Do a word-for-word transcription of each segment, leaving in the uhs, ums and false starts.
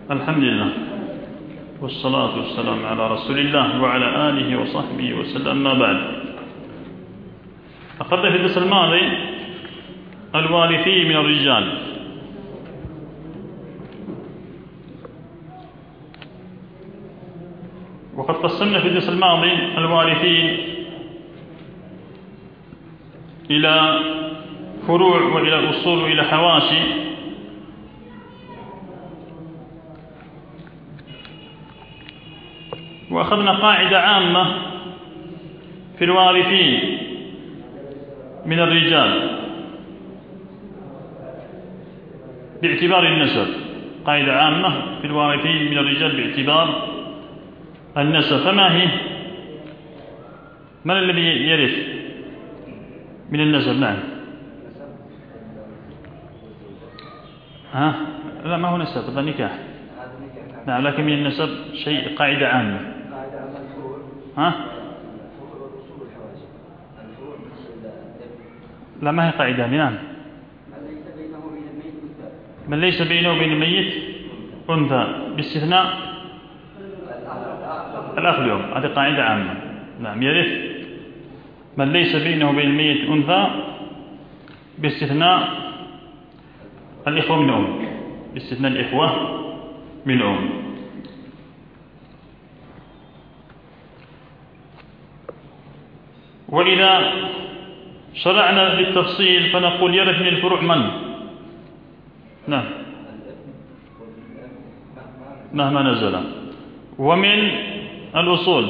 الحمد لله والصلاة والسلام على رسول الله وعلى آله وصحبه وسلم. ما بعد، أخذنا في الدرس الماضي الوارثين من الرجال، وقد قسمنا في الدرس الماضي الوارثين إلى فروع وإلى أصول وإلى حواشي. وأخذنا قاعدة عامة في الوارثين من الرجال باعتبار النسب، قاعدة عامة في الوارثين من الرجال باعتبار النسب. فما هي؟ من الذي يرث من النسب؟ نعم. ها؟ لا، ما هو نسب، هذا نكاح. نعم، لكن من النسب شيء قاعدة عامة. ها؟ لا، ما هي قاعدة. نعم. من ليس بينه وبين الميت أنثى باستثناء الأخ اليوم، هذه قاعدة عامة. نعم، يرث من ليس بينه وبين الميت أنثى باستثناء الإخوة من أم، باستثناء الإخوة من أم. وإذا شرعنا بالتفصيل فنقول يرث من الفروع من؟ نعم، مهما نزل. ومن الأصول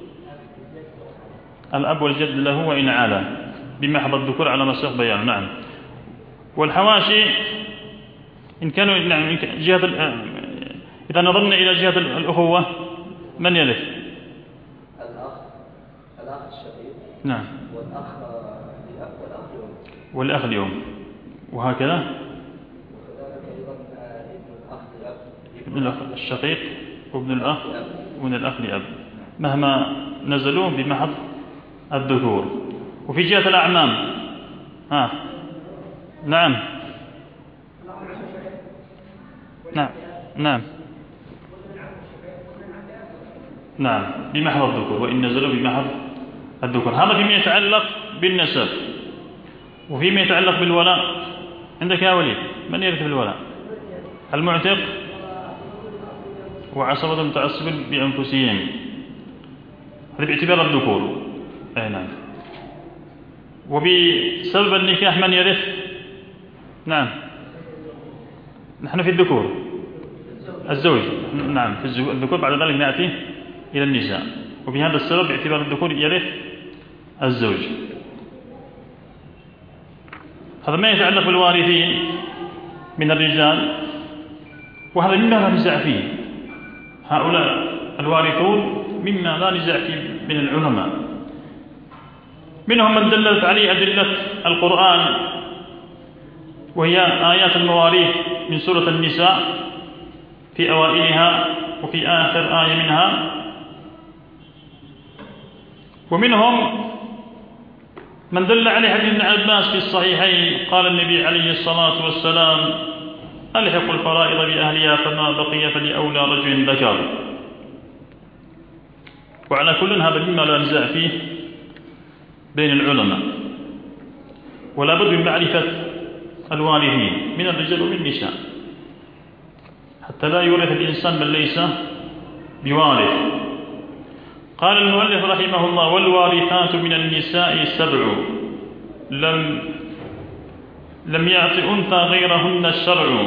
الأب والجد له وإن علا بمحض الذكور على نص بيان. نعم. والحواشي إن كانوا نعم جهة إذا نظرنا إلى جهة الأخوة من يرث؟ الأخ الأخ الشقيق. نعم. والأخ الأب والأخ اليوم. والأخ اليوم، وهكذا. وكذلك أيضا ابن الأخ لأب. ابن الأخ الشقيق وابن الأخ وابن الأخ لأب مهما نزلوا بمحض الذكور. وفي جهة الأعمام ها نعم نعم نعم نعم بمحض الذكور وإن نزلوا بمحض الذكور. هذا فيما يتعلق بالنسب. وفيما يتعلق بالولاء عندك يا وليد من يرث بالولاء؟ المعتق وعصبة متعصب بأنفسهم، هذا باعتبار الذكور. أي نعم. وبسبب النكاح من يرث؟ نعم، نحن في الذكور الزوج. نعم، في الذكور، بعد ذلك نأتي إلى النساء. وبهذا السبب باعتبار الذكور يرث الزوج. هذا ما يتعلق بالوارثين من الرجال، وهذا مما لا نزاع فيه. هؤلاء الوارثون مما لا نزاع فيه من العلماء. منهم من دلت عليه أدلة القرآن، وهي آيات المواريث من سورة النساء في أوائلها وفي آخر آية منها. ومنهم من دل عليه حديث ابن عباس في الصحيحين قال النبي عليه الصلاة والسلام: ألحقوا الفرائض بأهلها فما بقي فلأولى رجل ذكر. وعلى كل هذا مما لا نزاع فيه بين العلماء، ولا بد من معرفة الوارثين من الرجال ومن النساء حتى لا يورث الإنسان من ليس بوارث. قال المؤلف رحمه الله: والوارثات من النساء سبع لم لم يعط أنثى غيرهن الشرع: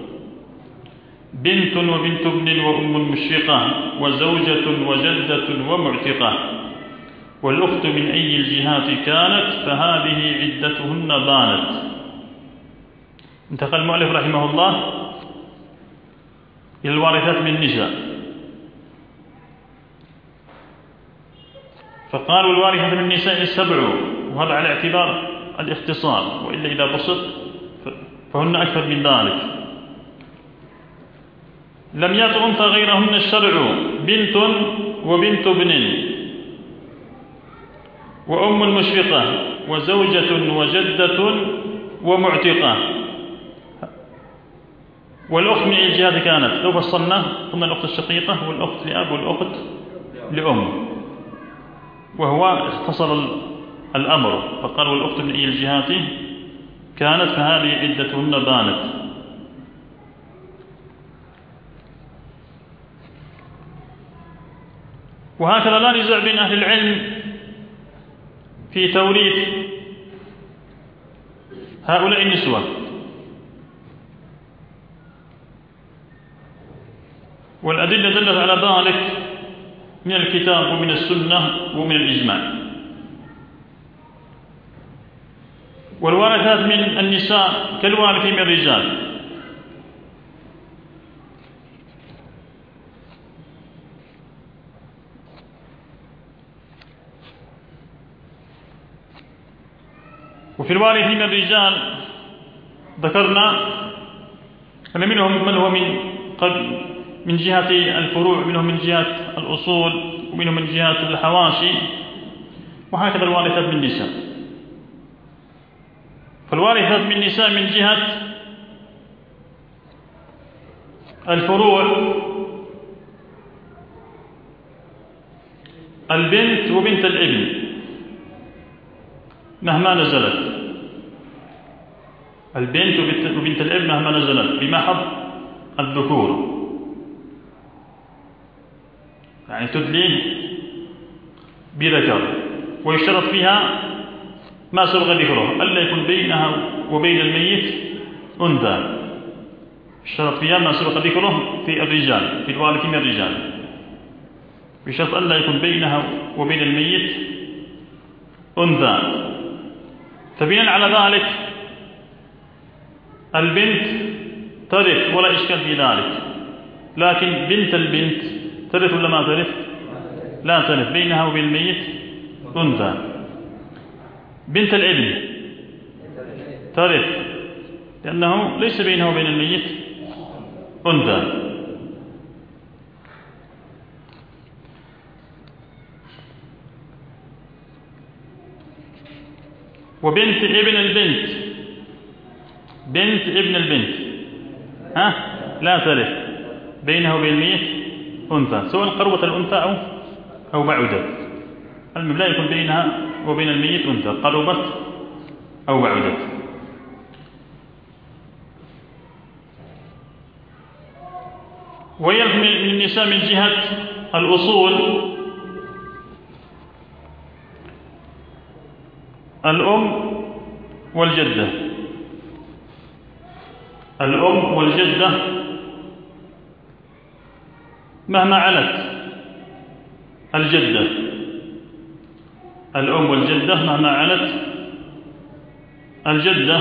بنت وبنت ابن وأم مشفقة وزوجة وجدة ومعتقة، والأخت من أي الجهات كانت فهذه عدتهن بانت. انتقل المؤلف رحمه الله إلى الوارثات من النساء، فقال: والوارثات من النساء السبع، وهذا على اعتبار الاختصار، وإلا إذا بسط فهن أكثر من ذلك. لم يعط أنثى غيرهن الشرع: بنت وبنت ابن وأم مشفقة وزوجة وجدة ومعتقة. والأخت من أي جهة كانت؟ لو فصلنا قلنا الأخت الشقيقة والأخت لأب والأخت لأم، وهو اختصر الأمر فقال والأخت من أي الجهات كانت فهذه عدتهن بانت. وهكذا لا نزاع بين أهل العلم في توريث هؤلاء النسوة، والأدلة دلت على ذلك من الكتاب ومن السنة ومن الإجماع. والوارثات من النساء كالوارثين من الرجال، وفي الوارثين من الرجال ذكرنا أن منهم من هو من قد من جهة الفروع، منهم من جهة الأصول، ومنهم من جهة الحواشي، وهكذا الوارثات من النساء. فالوارثات من النساء من جهة الفروع البنت وبنت الابن مهما نزلت، البنت وبنت الابن مهما نزلت بمحض الذكور، يعني تدلي بذكر، ويشترط فيها ما سبق ذكره ألا يكون بينها وبين الميت أنثى، يشترط فيها ما سبق ذكره في الرجال، في الوارثين من الرجال، بشرط ألا يكون بينها وبين الميت أنثى. فبناء على ذلك البنت ترث ولا إشكال في ذلك، لكن بنت البنت ترث ولا ما ترث؟ لا ترث، بينها وبين الميت أنثى. بنت الابن ترث لأنه ليس بينها وبين الميت أنثى. وبنت ابن البنت، بنت ابن البنت ها لا ترث، بينها وبين الميت أنثى، سواء قربت الأنثى أو أو بعدت، المهم لا يكون بينها وبين الميت أنثى، قربت أو بعدت. ويرث من النساء من جهة الأصول الأم والجدة، الأم والجدة مهما علت الجدة، الأم والجدة مهما علت الجدة،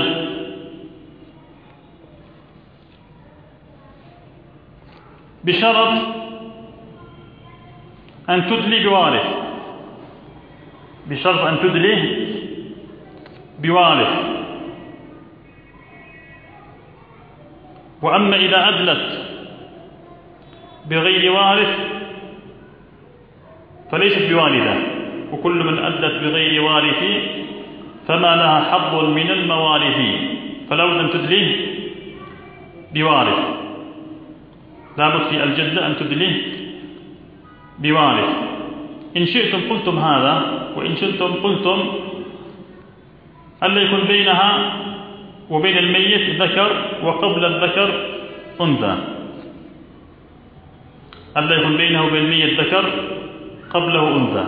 بشرط أن تدلي بوارث، بشرط أن تدلي بوارث. وأما إذا أدلت بغير وارث فليست بوالدة، وكل من أدلت بغير وارث فما لها حظ من الموارث، فلا بد أن تدلي بوارث، لا بد في الجدة أن تدلي بوارث. إن شئتم قلتم هذا، وإن شئتم قلتم ألا يكون بينها وبين الميت ذكر وقبل الذكر أنثى، ألا يكون بينه وبين الميت ذكر قبله أنثى.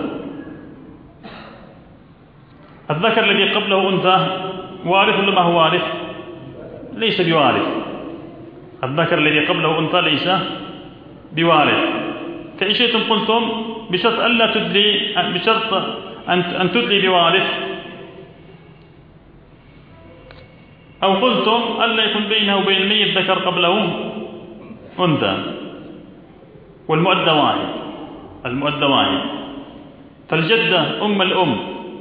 الذكر الذي قبله أنثى وارث ولا ما هو وارث؟ ليس بوارث، الذكر الذي قبله أنثى ليس بوارث. فإن شئتم قلتم بشرط ألا تدلي، بشرط أن تدلي بوارث، أو قلتم ألا يكون بينه وبين الميت ذكر قبله أنثى، والمؤدى واحد، المؤدى واحد. فالجدة أم الأم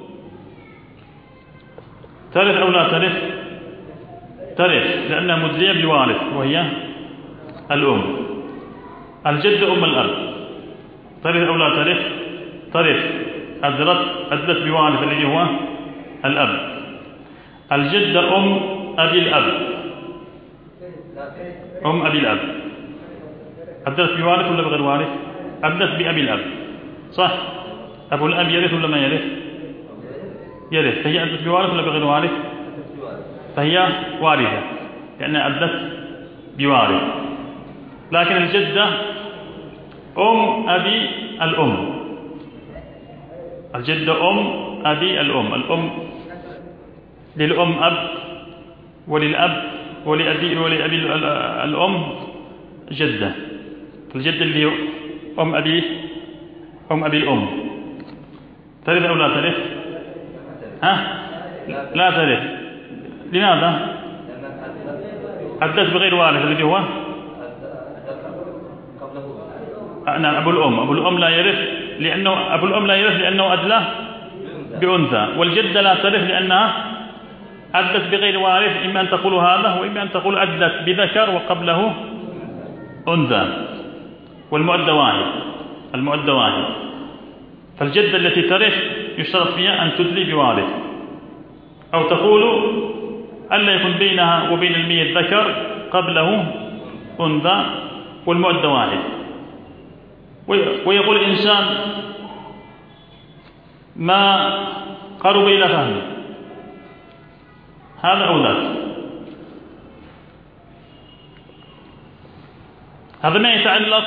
ترث أو لا ترث؟ ترث لأنها مدلية بوارث وهي الأم. الجدة أم الأب ترث أو لا ترث؟ ترث، أدلت أدلت بوارث الذي هو الأب. الجدة أم أبي الأب أم أبي الأب أدلت بوارث ولا بغير وارث؟ أدلت بأبي الأب صح؟ أبو الأب يرث ولا ما يرث؟ يرث. فهي أدلت بوارث ولا بغير وارث؟ فهي وارثة لأنها أدلت بوارث. لكن الجدة أم أبي الأم، الجدة أم أبي الأم، الأم للأم أب وللأب ولأبي ولأبي الأم جدة. الجدة اللي أم أبي أم أبي الأم ترث أو لا ترث؟ ها؟ لا ترث. لماذا؟ أدلت بغير وارث الذي هو نعم أبو الأم. أبو الأم لا يرث لأنه أبو الأم لا يرث لأنه أدلى بأنثى، والجدة لا ترث لأنها أدلت بغير وارث. إما أن تقول هذا وإما أن تقول أدلت بذكر وقبله أنثى، والمؤدى واحد، المؤدى واحد. فالجدة التي ترث يشترط فيها أن تدلي بوارث، أو تقول ألا يكون بينها وبين الميت ذكر قبله أنثى والمؤدى واحد. ويقول الإنسان ما قرب إلى فهمه هذا أو ذاك. هذا ما يتعلق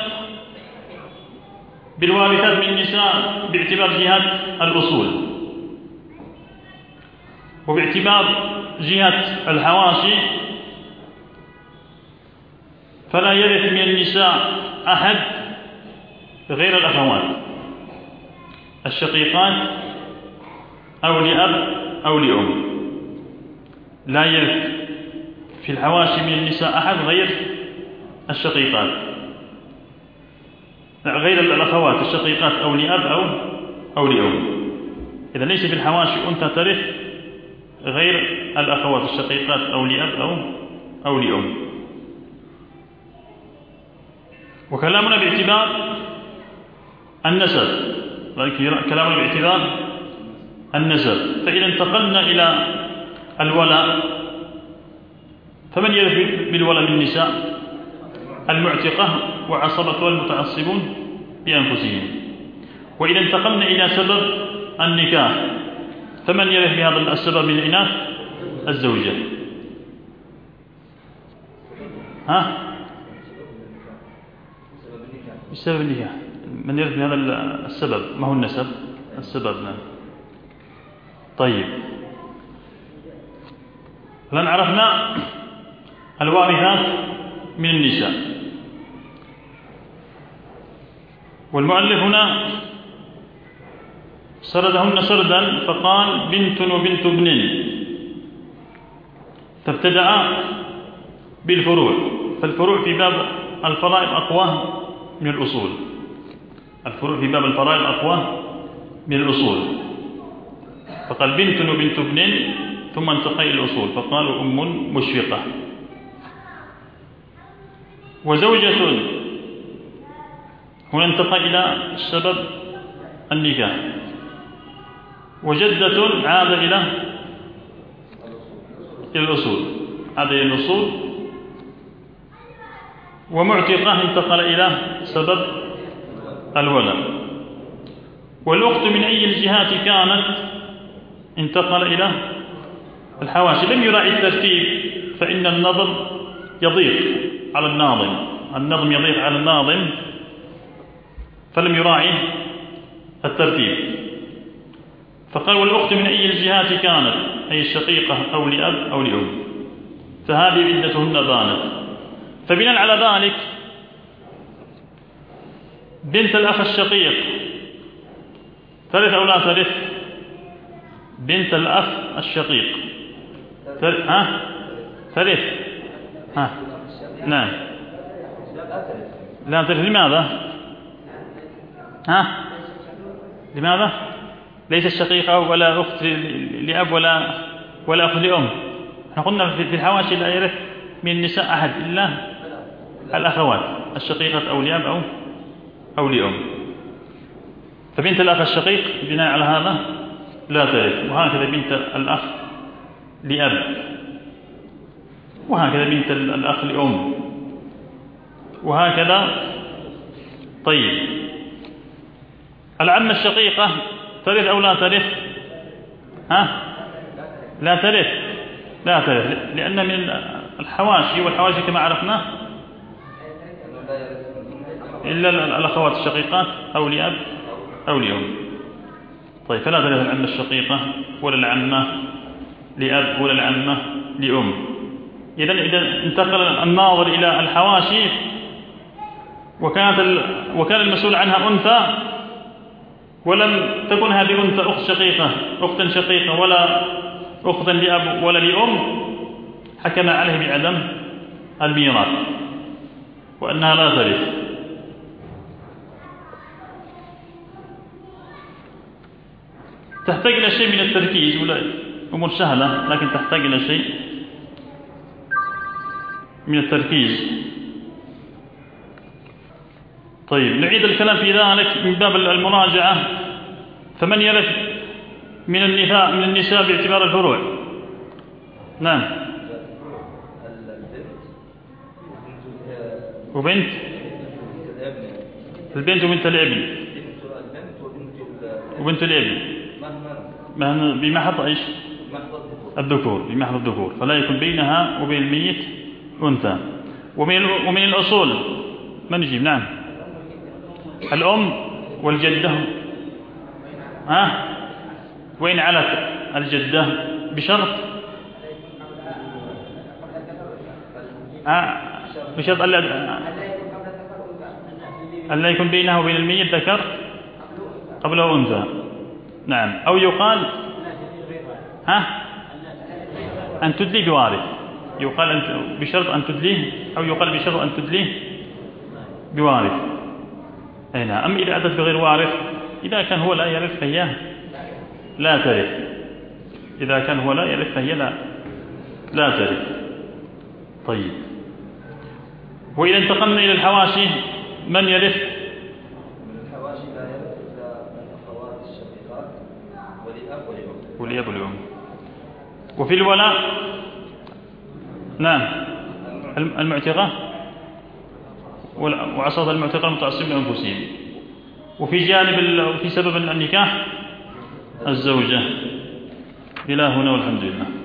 بالوارثات من النساء باعتبار جهة الأصول، وباعتبار جهة الحواشي فلا يرث من النساء أحد غير الأخوات الشقيقات أو لأب أو لأم. لا يرث في الحواشي من النساء أحد غير الشقيقات، غير الأخوات الشقيقات أو لأب أو أو لأم. إذا ليس في الحواشي أنثى ترث غير الأخوات الشقيقات أو لأب أو أو لأم. وكلامنا باعتبار النسب، كلامنا باعتبار النسب. فإذا انتقلنا إلى الولاء فمن يرث بالولاء من النساء؟ المعتقة وعصبة والمتعصبون بأنفسهم. وإذا انتقلنا إلى سبب النكاح فمن يرث بهذا السبب من الإناث؟ الزوجة. ها؟ بسبب النكاح من يرث بهذا السبب، ما هو النسب؟ السبب. نعم. طيب الآن عرفنا الوارثات من النساء، والمؤلف هنا سردهن سردا فقال بنت وبنت ابن، فابتدأ بالفروع. فالفروع في باب الفرائض أقوى من الأصول، الفروع في باب الفرائض أقوى من الأصول. فقال بنت وبنت ابن ثم انتقل إلى الأصول فقال أم مشفقة. وزوجة هنا انتقل إلى سبب النكاح. وجدة عاد إلى الأصول، عاد إلى الأصول. ومعتقة انتقل إلى سبب الولاء. والأخت من أي الجهات كانت انتقل إلى الحواشي. لم يراعي الترتيب فإن النظم يضيق على الناظم، النظم يضيق على الناظم فلم يراعي الترتيب. فقال والأخت من أي الجهات كانت، أي الشقيقة أو لأب أو لأم، فهذه عدتهن بانت. فبناء على ذلك بنت الأخ الشقيق ترث أو لا ترث؟ بنت الأخ الشقيق ترث. ها؟ ترث. ها؟ نعم لا ترث. لماذا؟ ها؟ لماذا؟ ليس الشقيقة ولا أخت لأب ولا ولا أخت لأم. احنا قلنا في الحواشي لا يرث من النساء أحد إلا الأخوات الشقيقة أو لأب أو أو لأم. فبنت الأخ الشقيق بناء على هذا لا ترث، وهكذا بنت الأخ لأب وهكذا بنت الأخ لأم وهكذا. طيب العمة الشقيقة ترث أو لا ترث؟ ها؟ لا ترث، لا ترث، لأن من الحواشي، والحواشي كما عرفنا إلا الأخوات الشقيقات أو لأب أو لأم. طيب فلا ترث العمة الشقيقة ولا العمة لأب ولا العمة لأم. إذن إذا انتقل الناظر إلى الحواشي وكانت ال... وكان المسؤول عنها أنثى ولم تكن هذه أنثى أخت شقيقة أختا شقيقة ولا أختا لأب ولا لأم، حكم عليه بعدم الميراث وأنها لا ترث. تحتاج إلى شيء من التركيز، ولا أمور سهلة لكن تحتاج إلى شيء من التركيز. طيب نعيد الكلام في ذلك من باب المراجعة. فمن يرث من النساء من النساء باعتبار الفروع؟ نعم. وبنت البنت وبنت الابن وبنت الابن بمحض ايش؟ الذكور، بمحض الذكور، فلا يكون بينها وبين الميت أنثى. ومن ومن الأصول من يجيب؟ نعم. الأم والجدة. ها؟ وين علت الجدة بشرط ها؟ بشرط ألا يكون بينها وبين الميت ذكر قبله أنثى. نعم. أو يقال ها أن تدلي بوارث، يقال أن بشرط أن تدليه، أو يقال بشرط أن تدليه بوارث. أي نعم. أما إذا أتت بغير وارث، إذا كان هو لا يرث فهي لا ترث، إذا كان هو لا يرث فهي لا لا ترث. طيب وإذا انتقلنا إلى الحواشي من يرث؟ من الحواشي لا يرث إلا الأخوات الشقيقات ولأب ولأم. ولأب ولأم. وفي الولاء نعم المعتقة وعصاة المعتقة المتعصبين لأنفسهم. وفي جانب في سبب النكاح الزوجة. إلى هنا والحمد لله.